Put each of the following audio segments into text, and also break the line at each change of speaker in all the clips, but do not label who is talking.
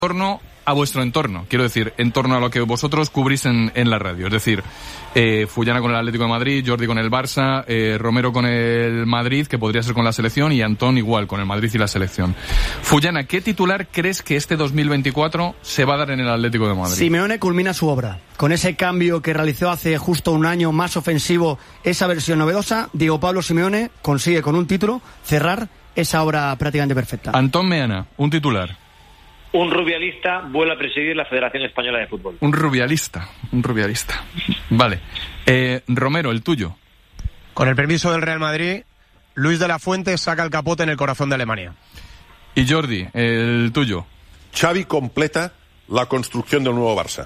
torno a vuestro entorno, quiero decir, en torno a lo que vosotros cubrís en la radio. Es decir, Fullana con el Atlético de Madrid, Jordi con el Barça, Romero con el Madrid, que podría ser con la selección, y Antón igual, con el Madrid y la selección. Fullana, ¿qué titular crees que este 2024 se va a dar en el Atlético de Madrid?
Simeone culmina su obra. Con ese cambio que realizó hace justo un año, más ofensivo, esa versión novedosa, Diego Pablo Simeone consigue con un título cerrar esa obra prácticamente perfecta.
Antón Meana, un titular.
Un rubialista vuelve a presidir la Federación Española de Fútbol.
Un rubialista. Vale. Romero, el tuyo.
Con el permiso del Real Madrid, Luis de la Fuente saca el capote en el corazón de Alemania.
Y Jordi, el tuyo.
Xavi completa la construcción del nuevo Barça.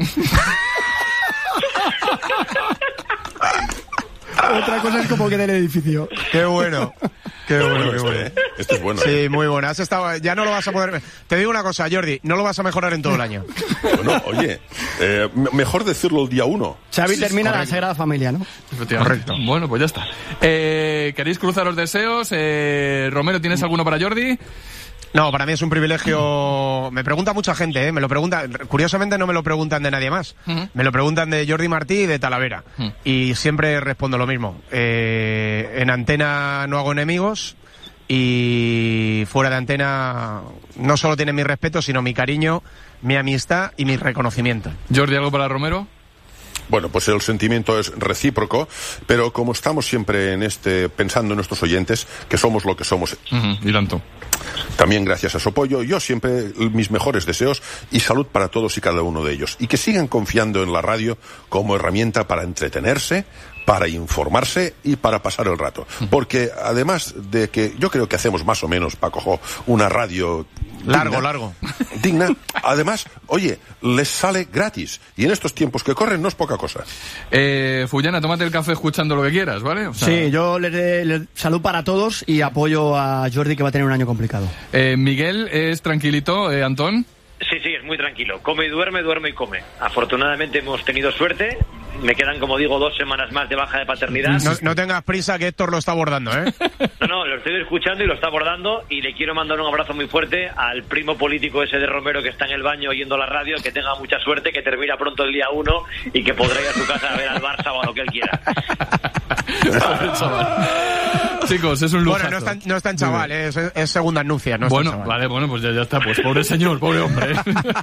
Otra cosa es como queda el edificio.
Qué bueno. Qué bueno.
Este es bueno.
Sí, muy bueno. Has estado, ya no lo vas a poder... Te digo una cosa, Jordi, no lo vas a mejorar en todo el año.
Bueno, oye, mejor decirlo el día 1.
Xavi termina la Sagrada Familia, ¿no?
Correcto. Bueno, pues ya está. ¿Queréis cruzar los deseos? Romero, ¿tienes alguno para Jordi?
No, para mí es un privilegio. Me pregunta mucha gente, me lo pregunta. Curiosamente no me lo preguntan de nadie más. Me lo preguntan de Jordi Martí y de Talavera. Y siempre respondo lo mismo. En antena no hago enemigos y fuera de antena no solo tienen mi respeto, sino mi cariño, mi amistad y mi reconocimiento.
Jordi, ¿algo para Romero?
Bueno, pues el sentimiento es recíproco, pero como estamos siempre pensando en nuestros oyentes, que somos lo que somos.
Y tanto.
También gracias a su apoyo, yo siempre mis mejores deseos y salud para todos y cada uno de ellos. Y que sigan confiando en la radio como herramienta para entretenerse, para informarse y para pasar el rato. Porque además de que yo creo que hacemos más o menos, Paco, una radio digna, además, oye, les sale gratis. Y en estos tiempos que corren no es poca cosa.
Fullana, tómate el café escuchando lo que quieras, ¿vale? O sea...
Sí, yo les salud para todos y apoyo a Jordi, que va a tener un año complicado.
Miguel, ¿es tranquilito? ¿Antón?
Sí, es muy tranquilo. Come y duerme y come. Afortunadamente hemos tenido suerte. Me quedan, como digo, 2 semanas más de baja de paternidad.
No tengas prisa, que Héctor lo está abordando, ¿eh?
No, lo estoy escuchando y lo está abordando. Y le quiero mandar un abrazo muy fuerte al primo político ese de Romero que está en el baño oyendo la radio. Que tenga mucha suerte, que termina pronto el día 1 y que podrá ir a su casa a ver al Barça o a lo que él quiera.
Chicos, es un lujazo.
Bueno, no es tan chaval, es segunda anuncia. No es
bueno,
tan chaval.
Vale, bueno, pues ya está. Pues pobre señor, pobre hombre.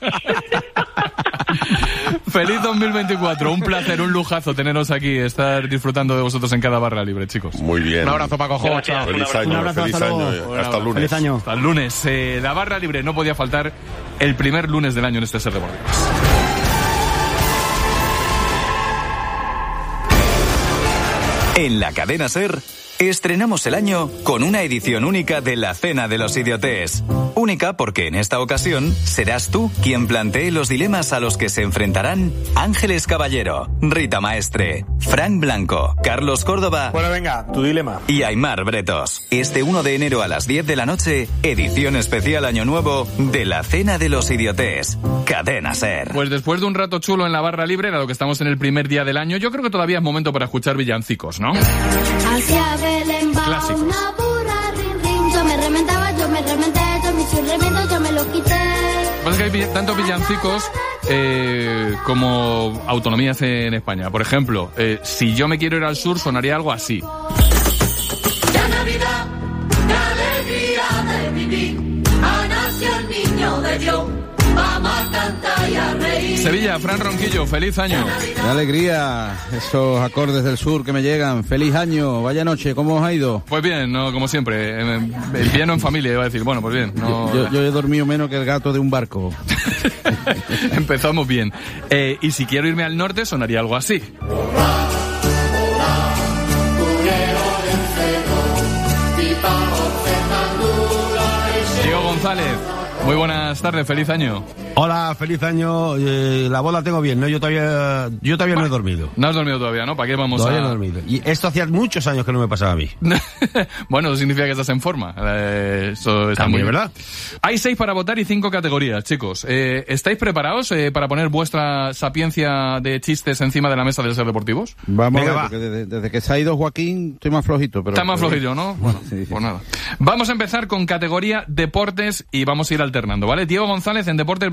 Feliz 2024, un placer, un lujazo teneros aquí, estar disfrutando de vosotros en cada barra libre, chicos.
Muy bien.
Un abrazo, Paco. Chao.
Feliz año, hasta el lunes.
Feliz año.
Hasta el lunes. La barra libre no podía faltar el primer lunes del año en este Ser Deportivos.
En la cadena SER estrenamos el año con una edición única de la Cena de los Idiotes. Única porque en esta ocasión serás tú quien plantee los dilemas a los que se enfrentarán Ángeles Caballero, Rita Maestre, Frank Blanco, Carlos Córdoba.
Bueno, venga, tu dilema.
Y Aimar Bretos. Este 1 de enero a las 10 de la noche, edición especial Año Nuevo de la Cena de los Idiotes. Cadena SER.
Pues después de un rato chulo en la barra libre, dado que estamos en el primer día del año, yo creo que todavía es momento para escuchar villancicos, ¿no? Clásicos.
Yo me reventé, yo me hice un reviento, yo me lo quité.
Lo que pasa es que hay tantos villancicos como autonomías en España. Por ejemplo, si yo me quiero ir al sur, sonaría algo así.
Ya Navidad, la alegría de vivir, ha nacido el niño de Dios. Vamos a cantar y a reír.
Sevilla, Fran Ronquillo, feliz año.
¡Qué alegría! Esos acordes del sur que me llegan. ¡Feliz año! Vaya noche, ¿cómo os ha ido?
Pues bien, no, como siempre. Bien en familia, iba a decir. Bueno, pues bien. No...
Yo he dormido menos que el gato de un barco.
Empezamos bien. Y si quiero irme al norte, sonaría algo así. Diego González, muy buenas tardes, feliz año.
Hola, feliz año. La voz la tengo bien, ¿no? Yo todavía no he dormido.
No has dormido todavía, ¿no? ¿Para qué vamos
Todavía
a...?
no he dormido. Y esto hacía muchos años que no me pasaba a mí.
Bueno, eso significa que estás en forma. Eso está
También,
muy bien.
¿verdad?
Hay 6 para votar y 5 categorías, chicos. ¿Estáis preparados para poner vuestra sapiencia de chistes encima de la mesa del Ser Deportivos?
Vamos
Venga,
a ver,
va.
porque desde que se ha ido Joaquín estoy más flojito. Pero
Está más flojillo, ¿no? Bueno,
sí.
pues nada. Vamos a empezar con categoría deportes y vamos a ir alternando, ¿vale? Diego González en deportes.